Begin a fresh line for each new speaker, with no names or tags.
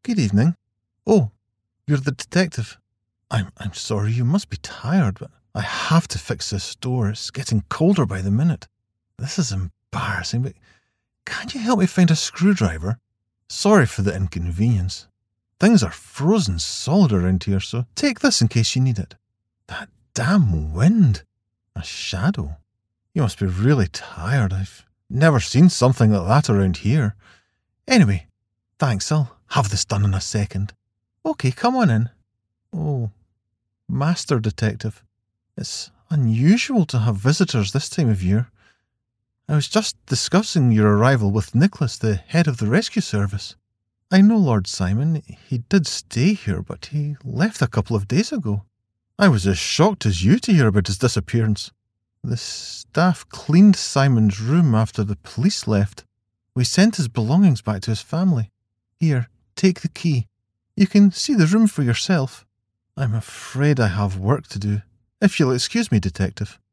Good evening. Oh, you're the detective. I'm sorry, you must be tired, but I have to fix this door. It's getting colder by the minute. This is embarrassing, but can you help me find a screwdriver? Sorry for the inconvenience. Things are frozen solid around here, so take this in case you need it. That damn wind. A shadow. You must be really tired. I've never seen something like that around here. Anyway, thanks. I'll have this done in a second. Okay, come on in. Oh, Master Detective. It's unusual to have visitors this time of year. I was just discussing your arrival with Nicholas, the head of the rescue service. I know Lord Simon. He did stay here, but he left a couple of days ago. I was as shocked as you to hear about his disappearance. The staff cleaned Simon's room after the police left. We sent his belongings back to his family. Here, take the key. You can see the room for yourself. I'm afraid I have work to do. If you'll excuse me, Detective.